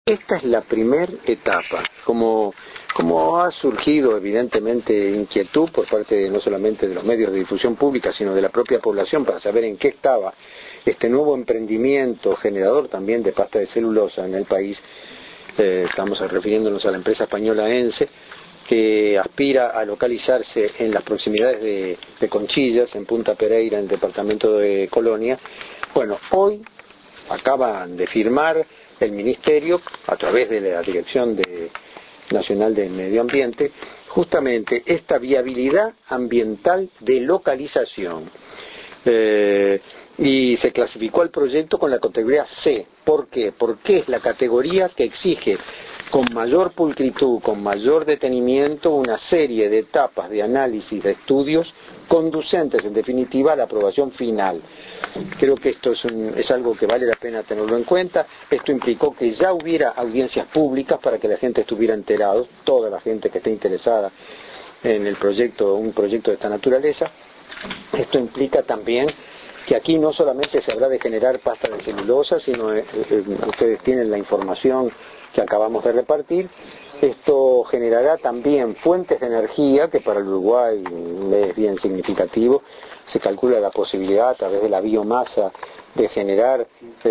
esta es la primera etapa. Como ha surgido evidentemente inquietud por parte no solamente de los medios de difusión pública, sino de la propia población para saber en qué estaba este nuevo emprendimiento generador también de pasta de celulosa en el país, estamos refiriéndonos a la empresa española ENCE, que aspira a localizarse en las proximidades de Conchillas, en Punta Pereira, en el departamento de Colonia. Bueno, hoy acaban de firmar el Ministerio, a través de la Dirección Nacional del Medio Ambiente, justamente esta viabilidad ambiental de localización. Y se clasificó el proyecto con la categoría C. ¿Por qué? Porque es la categoría que exige con mayor pulcritud, con mayor detenimiento, una serie de etapas de análisis, de estudios conducentes en definitiva a la aprobación final. Creo que esto es algo que vale la pena tenerlo en cuenta. Esto implicó que ya hubiera audiencias públicas para que la gente estuviera enterada, toda la gente que esté interesada en el proyecto, un proyecto de esta naturaleza. Esto implica también que aquí no solamente se habrá de generar pasta de celulosa, sino ustedes tienen la información que acabamos de repartir. Esto generará también fuentes de energía, que para el Uruguay es bien significativo. Se calcula la posibilidad a través de la biomasa de generar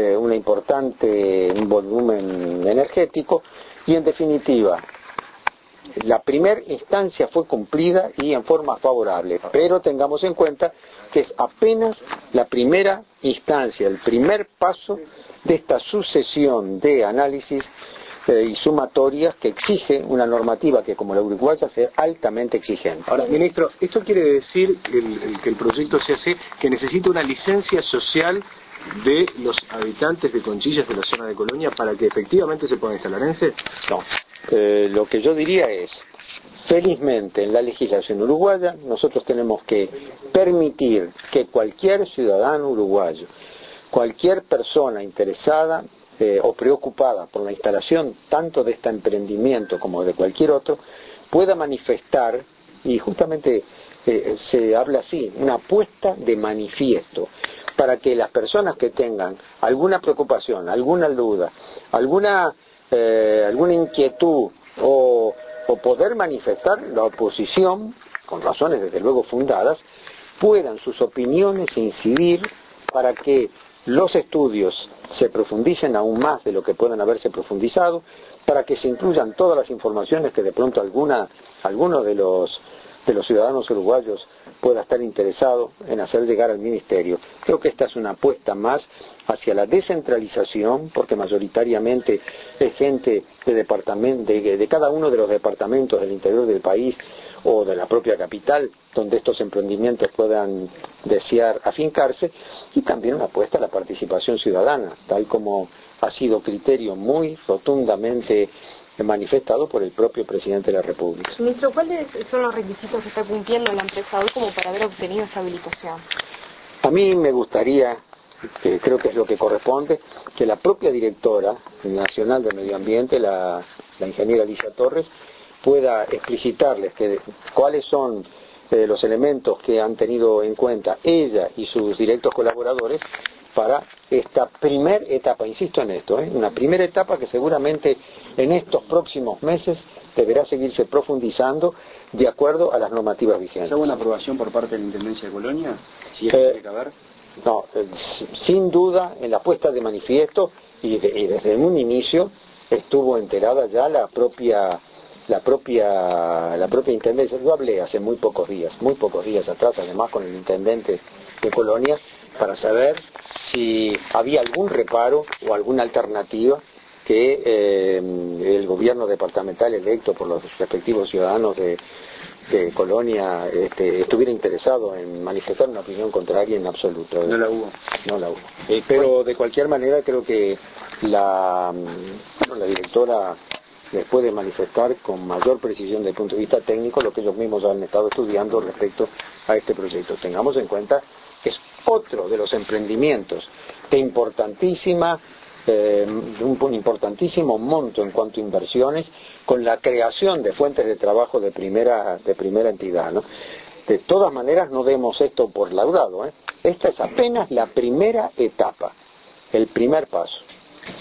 un volumen energético, y en definitiva la primera instancia fue cumplida y en forma favorable, pero tengamos en cuenta que es apenas la primera instancia, el primer paso de esta sucesión de análisis y sumatorias que exige una normativa que, como la uruguaya, sea altamente exigente. Ahora, ministro, ¿esto quiere decir que el proyecto se hace que necesita una licencia social de los habitantes de Conchillas de la zona de Colonia para que efectivamente se pueda instalar ENCE? No. Lo que yo diría es, felizmente en la legislación uruguaya nosotros tenemos que permitir que cualquier ciudadano uruguayo, cualquier persona interesada o preocupada por la instalación tanto de este emprendimiento como de cualquier otro, pueda manifestar, y justamente se habla así, una puesta de manifiesto, para que las personas que tengan alguna preocupación, alguna duda, alguna inquietud o poder manifestar la oposición, con razones desde luego fundadas, puedan sus opiniones incidir para que los estudios se profundicen aún más de lo que puedan haberse profundizado, para que se incluyan todas las informaciones que de pronto alguno de los ciudadanos uruguayos pueda estar interesado en hacer llegar al Ministerio. Creo que esta es una apuesta más hacia la descentralización, porque mayoritariamente es gente de cada uno de los departamentos del interior del país o de la propia capital, donde estos emprendimientos puedan desear afincarse, y también una apuesta a la participación ciudadana, tal como ha sido criterio muy rotundamente manifestado por el propio presidente de la República. Ministro, ¿cuáles son los requisitos que está cumpliendo la empresa hoy como para haber obtenido esta habilitación? A mí me gustaría, que creo que es lo que corresponde, que la propia directora nacional de Medio Ambiente, la ingeniera Alicia Torres, pueda explicitarles cuáles son los elementos que han tenido en cuenta ella y sus directos colaboradores para esta primera etapa, insisto en esto, una primera etapa que seguramente en estos próximos meses deberá seguirse profundizando de acuerdo a las normativas vigentes. ¿Hubo una aprobación por parte de la Intendencia de Colonia? ¿Si es que tiene que haber? No, sin duda en la puesta de manifiesto y desde un inicio estuvo enterada ya la propia Intendencia. Yo hablé hace muy pocos días atrás, además con el Intendente de Colonia, para saber si había algún reparo o alguna alternativa que el gobierno departamental electo por los respectivos ciudadanos de Colonia estuviera interesado en manifestar una opinión contraria en absoluto. No la hubo. No la hubo. Pero de cualquier manera creo que la directora les puede manifestar con mayor precisión desde el punto de vista técnico lo que ellos mismos han estado estudiando respecto a este proyecto. Tengamos en cuenta que es otro de los emprendimientos de un importantísimo monto en cuanto a inversiones, con la creación de fuentes de trabajo de primera entidad, ¿no? De todas maneras, no demos esto por laudado, Esta es apenas la primera etapa, el primer paso.